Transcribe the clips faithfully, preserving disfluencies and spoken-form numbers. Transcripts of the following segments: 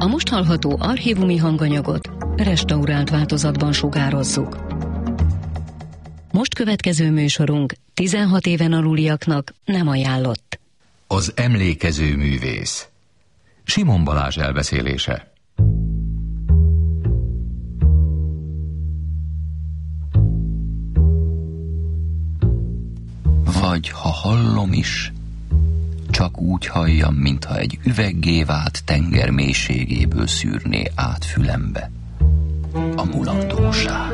A most hallható archívumi hanganyagot restaurált változatban sugározzuk. Most következő műsorunk tizenhat éven aluliaknak nem ajánlott. Az emlékező művész. Simon Balázs elbeszélése. Vagy ha hallom is, csak úgy halljam, mintha egy üveggé vált tenger mélységéből szűrné át fülembe a mulandóság.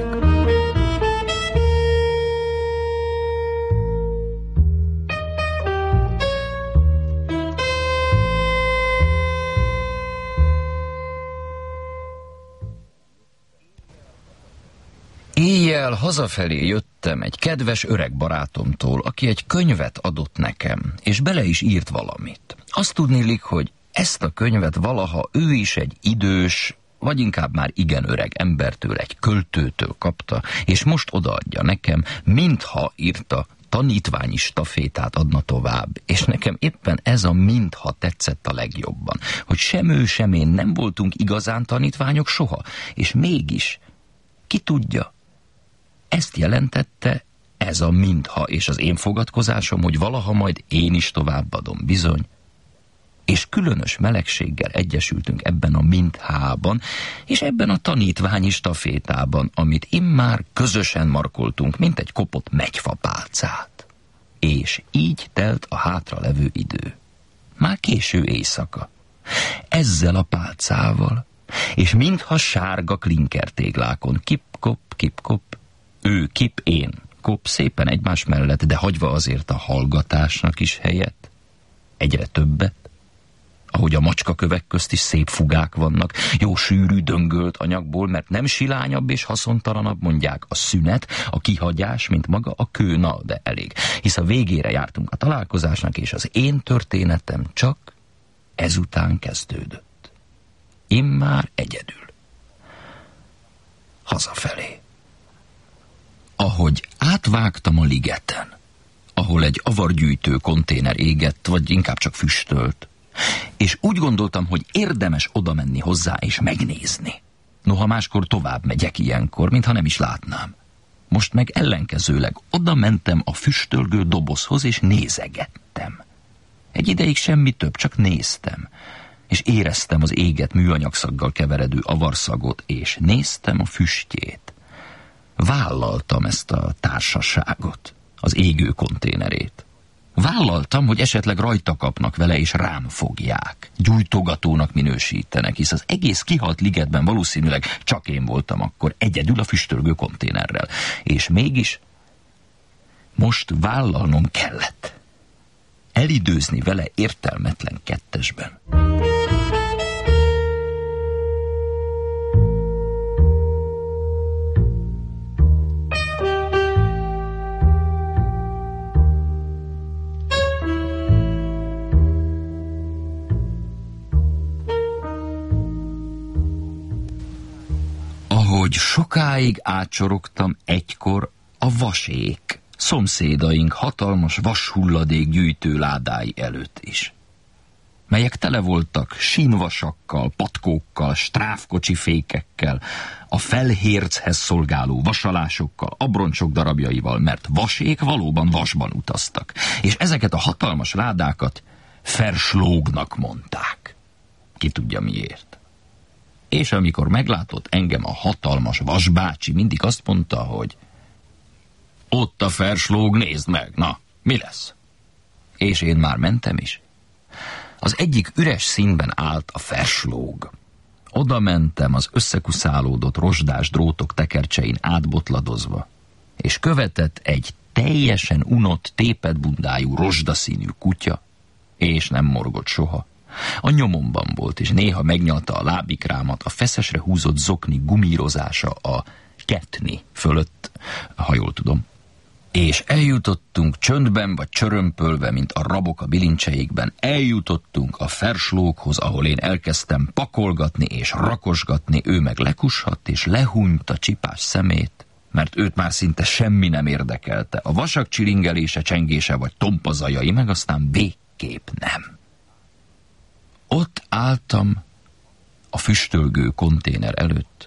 Éjjel hazafelé jöttem egy kedves öreg barátomtól, aki egy könyvet adott nekem, és bele is írt valamit. Azt tudnélik, hogy ezt a könyvet valaha ő is egy idős, vagy inkább már igen öreg embertől, egy költőtől kapta, és most odaadja nekem, mintha írta, tanítványi stafétát adna tovább, és nekem éppen ez a mintha tetszett a legjobban, hogy sem ő, sem én nem voltunk igazán tanítványok soha, és mégis, ki tudja, ezt jelentette ez a mintha, és az én fogadkozásom, hogy valaha majd én is továbbadom, bizony. És különös melegséggel egyesültünk ebben a minthában, és ebben a tanítványi stafétában, amit immár közösen markoltunk, mint egy kopott megyfapálcát. És így telt a hátralevő idő. Már késő éjszaka. Ezzel a pálcával, és mintha sárga klinkertéglákon kip-kop, kip-kop, ő kip, én kop, szépen egymás mellett, de hagyva azért a hallgatásnak is helyet, egyre többet, ahogy a macskakövek közt is szép fugák vannak, jó sűrű, döngölt anyagból, mert nem silányabb és haszontalanabb, mondják, a szünet, a kihagyás, mint maga a kő, na, de elég, hisz a végére jártunk a találkozásnak, és az én történetem csak ezután kezdődött. Immár egyedül. Hazafelé. Ahogy átvágtam a ligeten, ahol egy avargyűjtő konténer égett, vagy inkább csak füstölt, és úgy gondoltam, hogy érdemes oda menni hozzá és megnézni. Noha máskor tovább megyek ilyenkor, mintha nem is látnám. Most meg ellenkezőleg oda mentem a füstölgő dobozhoz, és nézegettem. Egy ideig semmi több, csak néztem, és éreztem az éget műanyagszaggal keveredő avarszagot, és néztem a füstjét. Vállaltam ezt a társaságot, az égő konténerét. Vállaltam, hogy esetleg rajta kapnak vele, és rám fogják. Gyújtogatónak minősítenek, hisz az egész kihalt ligetben valószínűleg csak én voltam akkor egyedül a füstölgő konténerrel. És mégis most vállalnom kellett. Elidőzni vele értelmetlen kettesben. Hogy sokáig átsorogtam egykor a vasék, szomszédaink hatalmas vashulladék gyűjtő ládái előtt is, melyek tele voltak sínvasakkal, patkókkal, stráfkocsi fékekkel, a felhérchez szolgáló vasalásokkal, abroncsok darabjaival, mert vasék valóban vasban utaztak, és ezeket a hatalmas ládákat ferslógnak mondták. Ki tudja miért. És amikor meglátott engem a hatalmas vasbácsi, mindig azt mondta, hogy ott a ferslóg, nézd meg, na, mi lesz? És én már mentem is. Az egyik üres színben állt a ferslóg. Oda mentem az összekuszálódott rozsdás drótok tekercsein átbotladozva, és követett egy teljesen unott, tépedbundájú, rozsdaszínű kutya, és nem morgott soha. A nyomomban volt, és néha megnyalta a lábikrámat, a feszesre húzott zokni gumírozása a ketni fölött, ha jól tudom. És eljutottunk csöndben vagy csörömpölve, mint a rabok a bilincseikben, eljutottunk a ferslókhoz, ahol én elkezdtem pakolgatni és rakosgatni, ő meg lekushadt és lehúnyta csipás szemét, mert őt már szinte semmi nem érdekelte. A vasak csilingelése, csengése vagy tompazajai, meg aztán végképp nem. Ott álltam a füstölgő konténer előtt,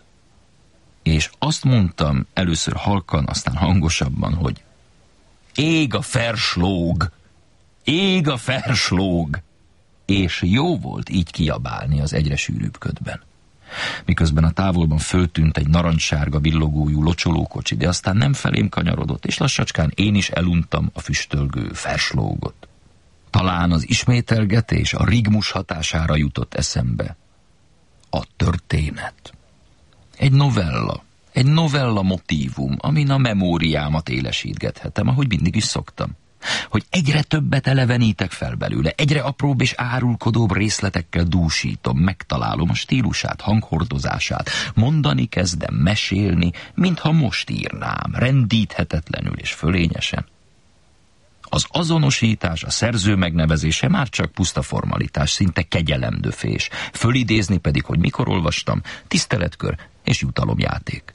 és azt mondtam először halkan, aztán hangosabban, hogy ég a ferslóg, ég a ferslóg, és jó volt így kiabálni az egyre sűrűbb ködben. Miközben a távolban föltűnt egy narancssárga villogójú locsolókocsi, de aztán nem felém kanyarodott, és lassacskán én is eluntam a füstölgő ferslógot. Talán az ismételgetés a rigmus hatására jutott eszembe a történet. Egy novella, egy novella motívum, amin a memóriámat élesítgethetem, ahogy mindig is szoktam. Hogy egyre többet elevenítek fel belőle, egyre apróbb és árulkodóbb részletekkel dúsítom, megtalálom a stílusát, hanghordozását, mondani kezdem, mesélni, mintha most írnám, rendíthetetlenül és fölényesen. Az azonosítás, a szerző megnevezése már csak puszta formalitás, szinte kegyelemdöfés, fölidézni pedig, hogy mikor olvastam, tiszteletkör és jutalomjáték.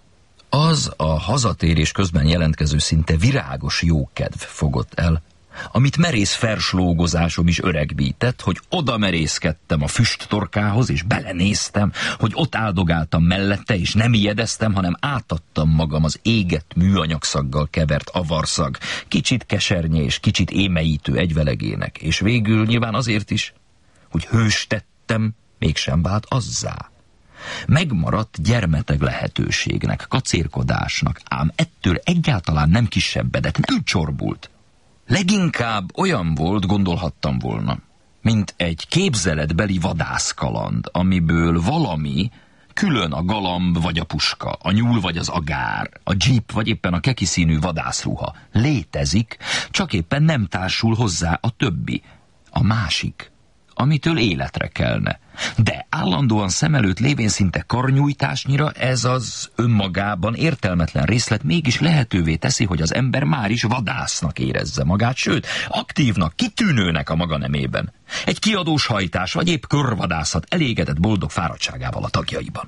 Az a hazatérés közben jelentkező szinte virágos jókedv fogott el, amit merész ferslógozásom is öregbített, hogy oda merészkedtem a füsttorkához, és belenéztem, hogy ott áldogáltam mellette, és nem ijedeztem, hanem átadtam magam az égett műanyagszaggal kevert avarszag, kicsit kesernye és kicsit émeítő egyvelegének, és végül nyilván azért is, hogy hős tettem, mégsem vált azzá. Megmaradt gyermeteg lehetőségnek, kacérkodásnak, ám ettől egyáltalán nem kisebbedett, nem csorbult. Leginkább olyan volt, gondolhattam volna, mint egy képzeletbeli vadászkaland, amiből valami, külön a galamb vagy a puska, a nyúl vagy az agár, a dzsip vagy éppen a kekiszínű vadászruha létezik, csak éppen nem társul hozzá a többi, a másik, amitől életre kelne. De állandóan szem előtt lévén szinte karnyújtásnyira ez az önmagában értelmetlen részlet mégis lehetővé teszi, hogy az ember már is vadásznak érezze magát, sőt, aktívnak, kitűnőnek a maga nemében. Egy kiadós hajtás vagy épp körvadászat elégedett boldog fáradtságával a tagjaiban.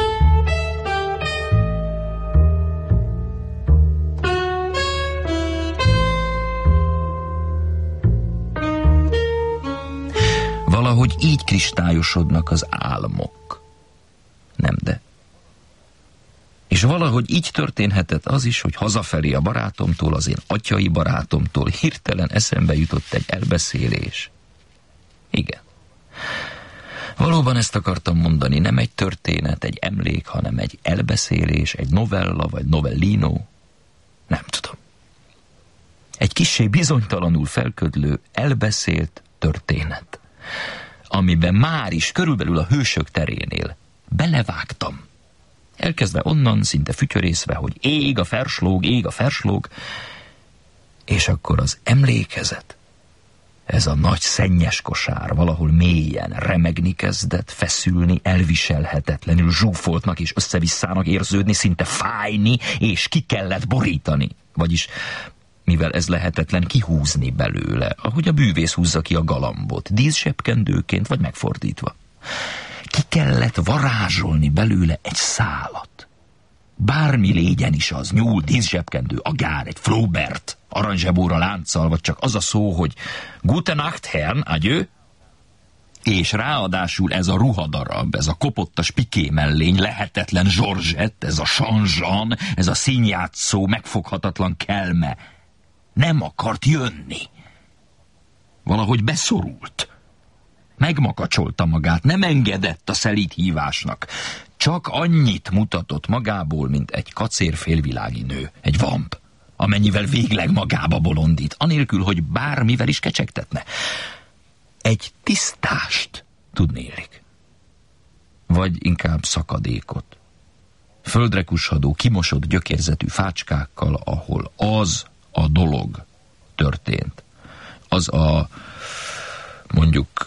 Valahogy így kristályosodnak az álmok. Nem de. És valahogy így történhetett az is, hogy hazafelé a barátomtól, az én atyai barátomtól hirtelen eszembe jutott egy elbeszélés. Igen. Valóban ezt akartam mondani, nem egy történet, egy emlék, hanem egy elbeszélés, egy novella vagy novellino. Nem tudom. Egy kissé bizonytalanul felködlő, elbeszélt történet, amiben már is körülbelül a hősök terénél belevágtam. Elkezdve onnan, szinte fütyörészve, hogy ég a ferslóg, ég a ferslóg, és akkor az emlékezet, ez a nagy szennyes kosár valahol mélyen remegni kezdett, feszülni, elviselhetetlenül zsúfoltnak és összevisszának érződni, szinte fájni, és ki kellett borítani. Vagyis, mivel ez lehetetlen, kihúzni belőle, ahogy a bűvész húzza ki a galambot, díszsebkendőként vagy megfordítva. Ki kellett varázsolni belőle egy szálat. Bármi légyen is az, nyúl, díszsebkendő, agár, egy Flaubert, aranyzsebóra lánccal, vagy csak az a szó, hogy Gute Nacht, Herrn, adieu, és ráadásul ez a ruhadarab, ez a kopottas piké mellény, lehetetlen Georgette, ez a Jean-Jean, ez a színjátszó, megfoghatatlan kelme nem akart jönni. Valahogy beszorult. Megmakacsolta magát, nem engedett a szelíd hívásnak. Csak annyit mutatott magából, mint egy kacér félvilági nő, egy vamp, amennyivel végleg magába bolondít, anélkül, hogy bármivel is kecsegtetne. Egy tisztást, tudnélik. Vagy inkább szakadékot. Földre kushadó, kimosott gyökérzetű fácskákkal, ahol az a dolog történt. Az a, mondjuk,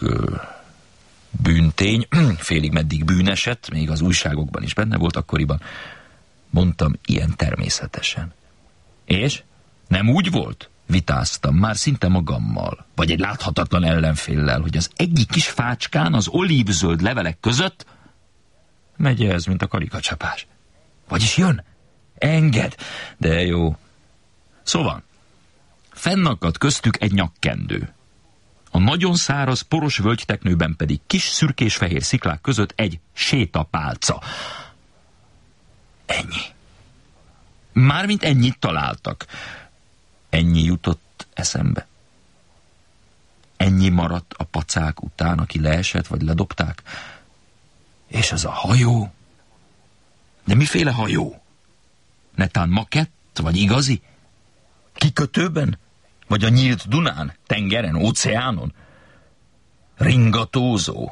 bűntény, félig meddig bűneset, még az újságokban is benne volt akkoriban. Mondtam, ilyen természetesen. És? Nem úgy volt? Vitáztam már szinte magammal, vagy egy láthatatlan ellenféllel, hogy az egyik kis fácskán az olívzöld levelek között megy ez, mint a karikacsapás. Vagyis jön? Enged. De jó. Szóval, fennakadt köztük egy nyakkendő. A nagyon száraz, poros völgyteknőben pedig kis szürkés-fehér sziklák között egy sétapálca. Ennyi. Mármint ennyit találtak. Ennyi jutott eszembe. Ennyi maradt a pacák után, aki leesett, vagy ledobták. És az a hajó? De miféle hajó? Netán makett, vagy igazi? Kikötőben? Vagy a nyílt Dunán, tengeren, óceánon? Ringatózó.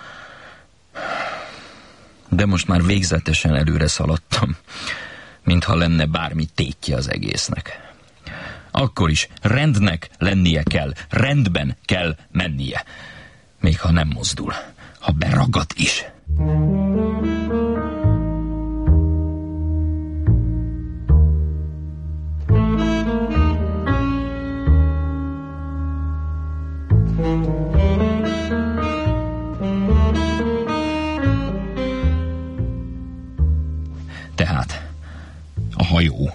De most már végzetesen előre szaladtam, mintha lenne bármi tétje az egésznek. Akkor is rendnek lennie kell, rendben kell mennie. Még ha nem mozdul, ha beragad is. Tehát a hajó.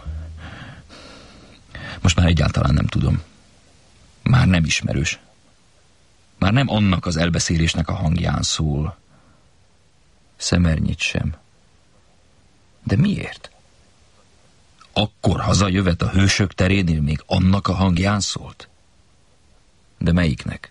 Most már egyáltalán nem tudom. Már nem ismerős. Már nem annak az elbeszélésnek a hangján szól. Szemernyit sem. De miért? Akkor hazajövet a hősök terénél még annak a hangján szólt? De melyiknek?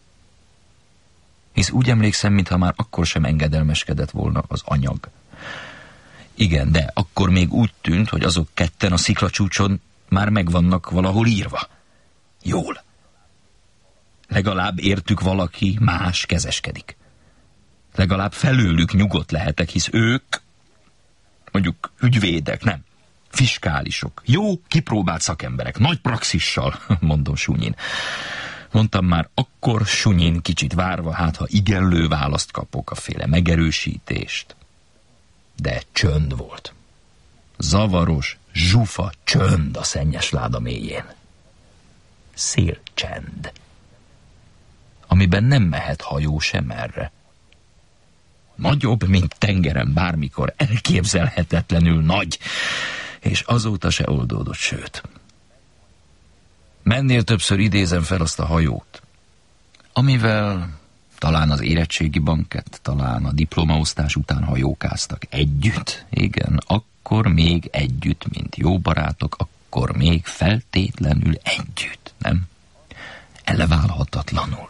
Hisz úgy emlékszem, mintha már akkor sem engedelmeskedett volna az anyag. Igen, de akkor még úgy tűnt, hogy azok ketten a sziklacsúcson már megvannak valahol írva. Jól. Legalább értük valaki más kezeskedik. Legalább felőlük nyugodt lehetek, hisz ők, mondjuk ügyvédek, nem, fiskálisok, jó, kipróbált szakemberek, nagy praxissal, mondom sunyin. Mondtam már akkor sunyin kicsit várva, hát ha igenlő választ kapok, a féle megerősítést. De csönd volt. Zavaros, zsufa csönd a szennyes láda mélyén. Szélcsend. Amiben nem mehet hajó sem erre. Nagyobb, mint tengeren bármikor, elképzelhetetlenül nagy, és azóta se oldódott, sőt. Mennél többször idézem fel azt a hajót, amivel talán az érettségi bankett, talán a diplomaosztás után hajókáztak együtt, igen, akkor még együtt, mint jó barátok, akkor még feltétlenül együtt, nem? Eleválhatatlanul.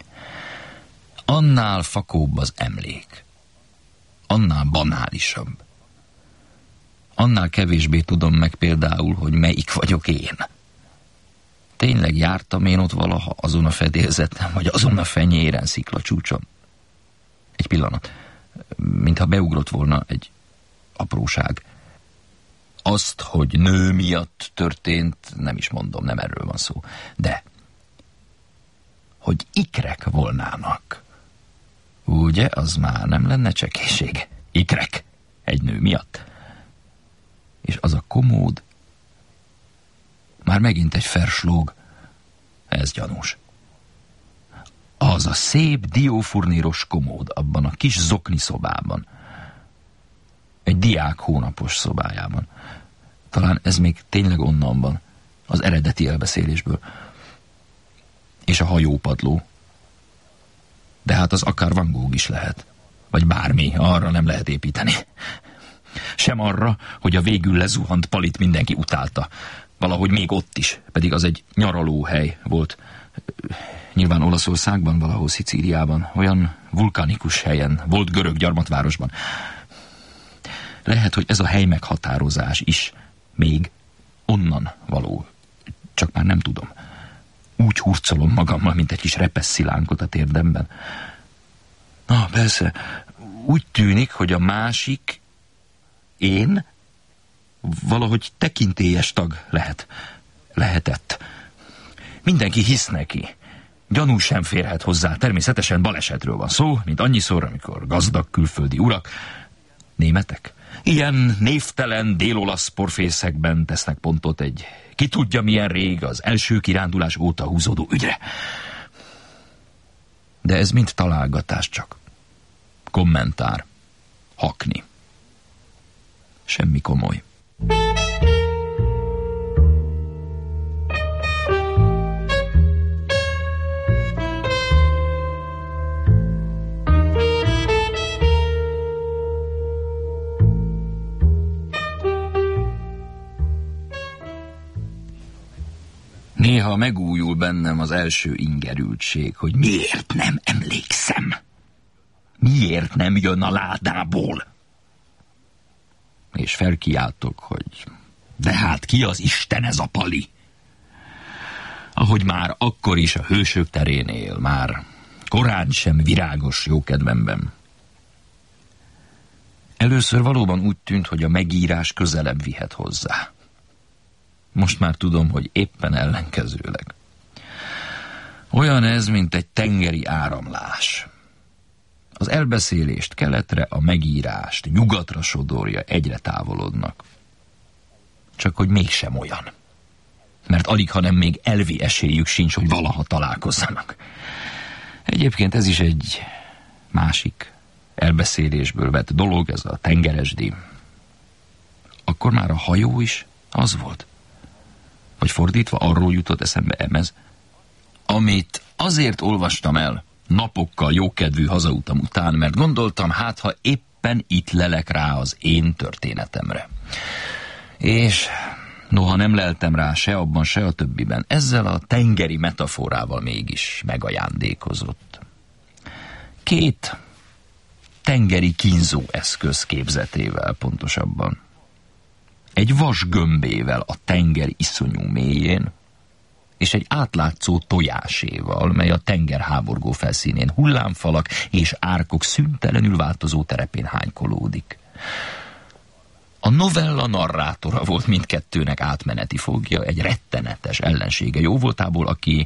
Annál fakóbb az emlék. Annál banálisabb. Annál kevésbé tudom meg például, hogy melyik vagyok én. Tényleg jártam én ott valaha azon a fedélzeten, vagy azon a fenyéren, sziklacsúcson? Egy pillanat. Mintha beugrott volna egy apróság. Azt, hogy nő miatt történt, nem is mondom, nem erről van szó. De, hogy ikrek volnának. Ugye, az már nem lenne csekéség. Ikrek. Egy nő miatt. És az a komód, már megint egy ferslóg. Ez gyanús. Az a szép diófurníros komód abban a kis zokni szobában. Egy diák hónapos szobájában. Talán ez még tényleg onnan van, az eredeti elbeszélésből. És a hajópadló. De hát az akár Van Gogh is lehet. Vagy bármi, arra nem lehet építeni. Sem arra, hogy a végül lezuhant palit mindenki utálta. Valahogy még ott is, pedig az egy nyaralóhely volt. Nyilván Olaszországban, valahol Szicíliában, olyan vulkanikus helyen, volt görög gyarmatvárosban. Lehet, hogy ez a hely meghatározás is még onnan való. Csak már nem tudom. Úgy hurcolom magammal, mint egy kis repesz szilánkot a térdemben. Na, persze, úgy tűnik, hogy a másik, én, valahogy tekintélyes tag lehet. Lehetett. Mindenki hisz neki. Gyanú sem férhet hozzá. Természetesen balesetről van szó, mint annyiszor, amikor gazdag külföldi urak, németek, ilyen névtelen délolasz porfészekben tesznek pontot egy ki tudja milyen rég az első kirándulás óta húzódó ügyre. De ez mind találgatás csak. Kommentár. Hakni. Semmi komoly. Néha megújul bennem az első ingerültség, hogy miért nem emlékszem? Miért nem jön a ládából? És felkiáltok, hogy de hát ki az Isten ez a Pali? Ahogy már akkor is a hősök terén él, már korán sem virágos jókedvemben. Először valóban úgy tűnt, hogy a megírás közelebb vihet hozzá. Most már tudom, hogy éppen ellenkezőleg. Olyan ez, mint egy tengeri áramlás. Az elbeszélést keletre, a megírást nyugatra sodorja, egyre távolodnak. Csak hogy mégsem olyan. Mert alig, hanem még elvi esélyük sincs, hogy valaha találkozzanak. Egyébként ez is egy másik elbeszélésből vett dolog, ez a tengeresdi. Akkor már a hajó is az volt. Vagy fordítva, arról jutott eszembe Emez, amit azért olvastam el napokkal jókedvű hazautam után, mert gondoltam, hát ha éppen itt lelek rá az én történetemre. És noha nem leltem rá se abban, se a többiben, ezzel a tengeri metaforával mégis megajándékozott. Két tengeri kínzó eszköz képzetével pontosabban. Egy vas gömbével a tenger iszonyú mélyén, és egy átlátszó tojáséval, mely a tenger háborgó felszínén hullámfalak és árkok szüntelenül változó terepén hánykolódik. A novella narrátora volt mindkettőnek átmeneti fogja, egy rettenetes ellensége jóvoltából, aki...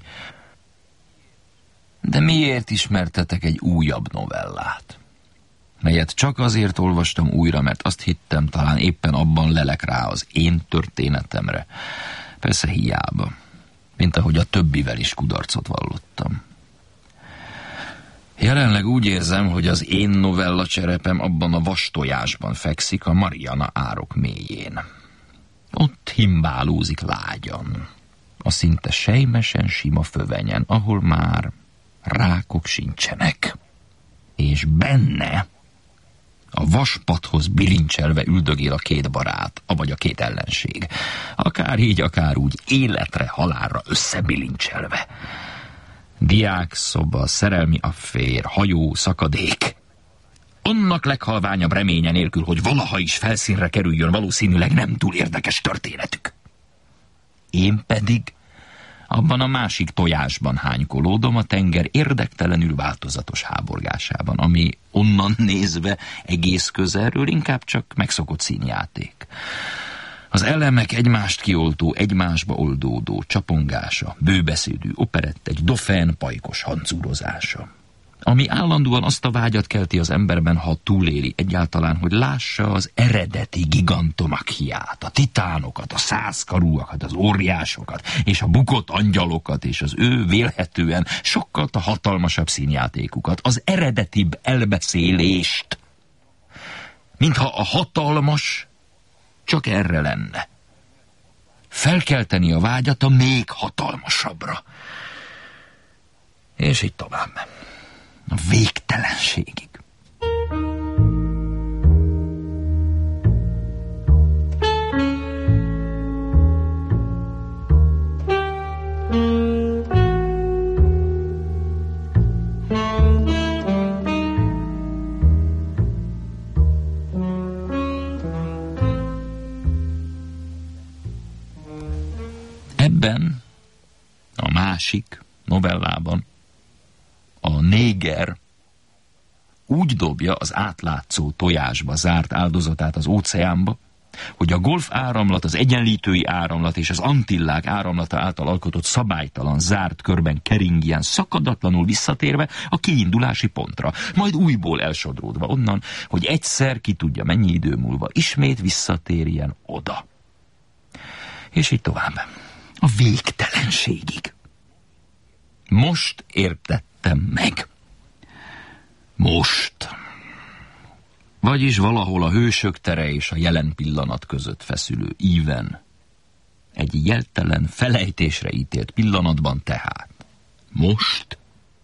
De miért ismertetek egy újabb novellát? Melyet csak azért olvastam újra, mert azt hittem, talán éppen abban lelek rá az én történetemre. Persze hiába, mint ahogy a többivel is kudarcot vallottam. Jelenleg úgy érzem, hogy az én novella cserepem abban a vastojásban fekszik a Mariana árok mélyén. Ott himbálózik lágyan, a szinte sejmesen sima fövenyen, ahol már rákok sincsenek. És benne a vaspadhoz bilincselve üldögél a két barát, avagy a két ellenség. Akár így, akár úgy, életre, halálra összebilincselve. Diákszoba, szerelmi affér, hajó, szakadék. Annak leghalványabb reménye nélkül, hogy valaha is felszínre kerüljön valószínűleg nem túl érdekes történetük. Én pedig abban a másik tojásban hánykolódom a tenger érdektelenül változatos háborgásában, ami onnan nézve egész közelről inkább csak megszokott színjáték. Az elemek egymást kioltó, egymásba oldódó csapongása, bőbeszédű operett, egy dofén pajkos hancúrozása, ami állandóan azt a vágyat kelti az emberben, ha túléli egyáltalán, hogy lássa az eredeti gigantomachiát, a titánokat, a százkarúakat, az óriásokat, és a bukott angyalokat, és az ő vélhetően sokkal a hatalmasabb színjátékukat, az eredetibb elbeszélést, mintha a hatalmas csak erre lenne. Felkelteni a vágyat a még hatalmasabbra. És így tovább. A végtelenségig. Ebben a másik novellában a néger úgy dobja az átlátszó tojásba zárt áldozatát az óceánba, hogy a golf áramlat, az egyenlítői áramlat és az Antillák áramlata által alkotott szabálytalan, zárt körben keringjen szakadatlanul visszatérve a kiindulási pontra, majd újból elsodródva onnan, hogy egyszer, ki tudja mennyi idő múlva ismét visszatérjen oda. És így tovább. A végtelenségig. Most értettem meg. Most. Vagyis valahol a hősök tere és a jelen pillanat között feszülő íven. Egy jeltelen, felejtésre ítélt pillanatban tehát. Most.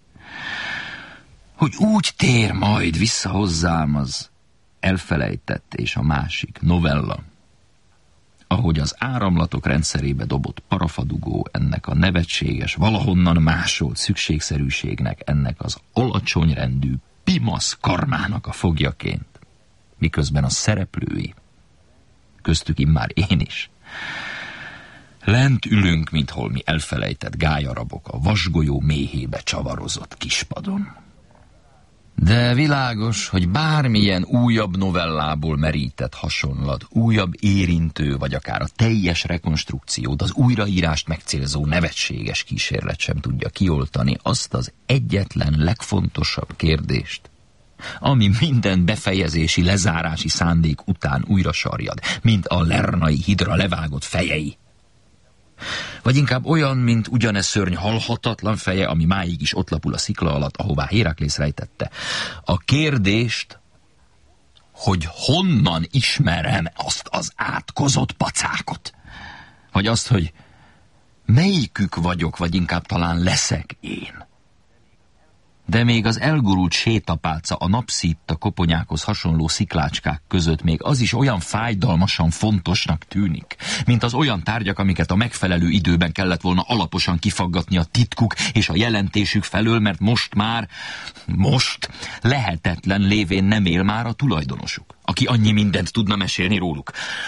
Hogy úgy tér majd vissza hozzám az elfelejtett és a másik novella, ahogy az áramlatok rendszerébe dobott parafadugó ennek a nevetséges, valahonnan másolt szükségszerűségnek, ennek az alacsony rendű pimasz karmának a fogjaként, miközben a szereplői, köztük immár én is, lent ülünk, mint holmi elfelejtett gályarabok a vasgolyó méhébe csavarozott kispadon. De világos, hogy bármilyen újabb novellából merített hasonlat, újabb érintő, vagy akár a teljes rekonstrukciót, az újraírást megcélzó nevetséges kísérlet sem tudja kioltani azt az egyetlen legfontosabb kérdést, ami minden befejezési, lezárási szándék után újra sarjad, mint a lernai hidra levágott fejei. Vagy inkább olyan, mint ugyanez szörny halhatatlan feje, ami máig is ott lapul a szikla alatt, ahová Héraklész rejtette. A kérdést, hogy honnan ismerem azt az átkozott pacákot? Vagy azt, hogy melyikük vagyok, vagy inkább talán leszek én? De még az elgurult sétapálca a napszítta koponyákhoz hasonló sziklácskák között még az is olyan fájdalmasan fontosnak tűnik, mint az olyan tárgyak, amiket a megfelelő időben kellett volna alaposan kifaggatni a titkuk és a jelentésük felől, mert most már, most lehetetlen lévén nem él már a tulajdonosuk, aki annyi mindent tudna mesélni róluk.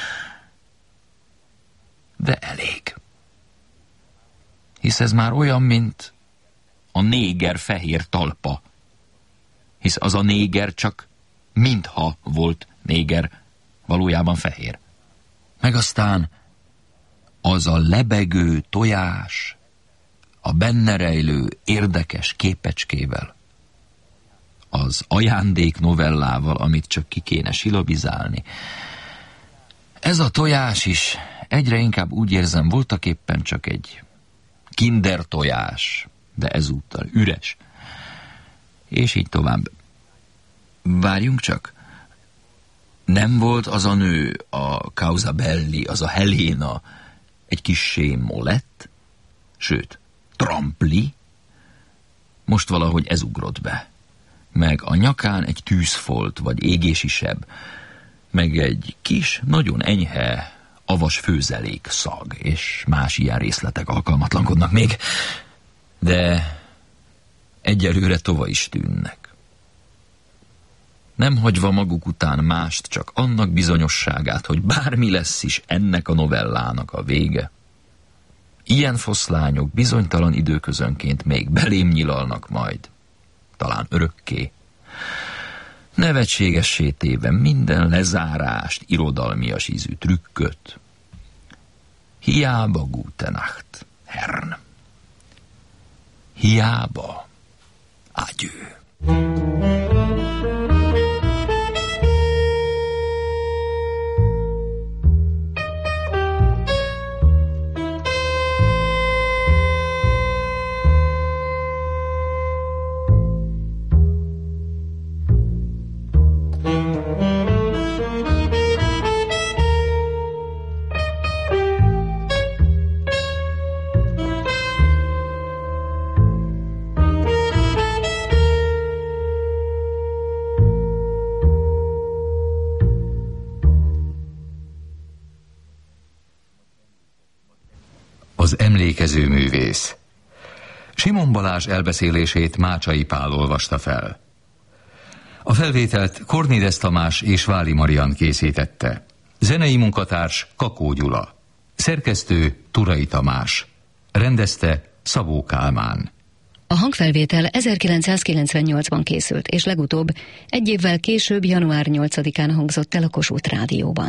De elég. Hisz ez már olyan, mint a néger fehér talpa, hisz az a néger csak mintha volt néger, valójában fehér. Meg aztán az a lebegő tojás, a benne rejlő érdekes képecskével, az ajándék novellával, amit csak ki kéne silabizálni. Ez a tojás is egyre inkább úgy érzem, voltaképpen csak egy kinder tojás, de ezúttal üres. És így tovább. Várjunk csak. Nem volt az a nő, a Causa Belli, az a Helena, egy kissé molett? Sőt, trampli? Most valahogy ez ugrott be. Meg a nyakán egy tűzfolt, vagy égési seb, meg egy kis, nagyon enyhe, avas főzelék szag, és más ilyen részletek alkalmatlankodnak még. De egyelőre tova is tűnnek. Nem hagyva maguk után mást, csak annak bizonyosságát, hogy bármi lesz is ennek a novellának a vége. Ilyen foszlányok bizonytalan időközönként még belém nyilalnak majd, talán örökké. Nevetségessé téve minden lezárást, irodalmias ízű trükköt. Hiába gute Nacht, Herrn. Hiába. Adieu. Az emlékező művész. Simon Balázs elbeszélését Mácsai Pál olvasta fel. A felvételt Kornédes Tamás és Váli Marian készítette. Zenei munkatárs Kakó Gyula. Szerkesztő Turai Tamás. Rendezte Szabó Kálmán. A hangfelvétel ezerkilencszázkilencvennyolcban készült, és legutóbb egy évvel később, január nyolcadikán hangzott el a Kossuth Rádióban.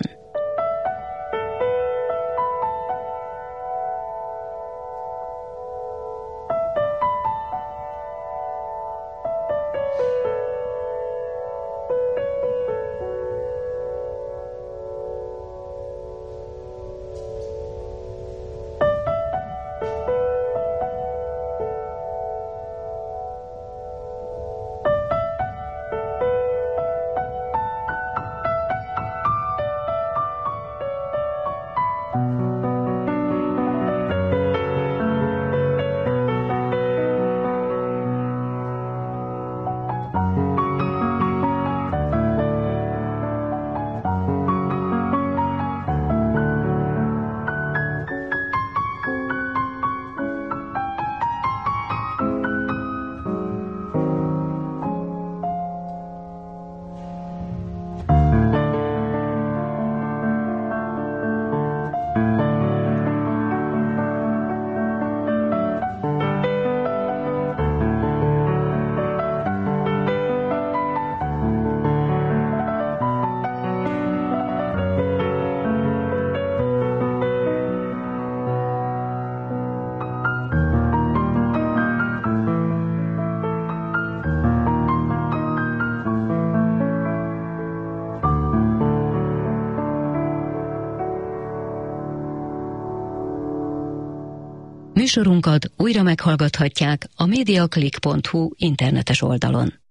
Műsorunkat újra meghallgathatják a mediaclick pont hu internetes oldalon.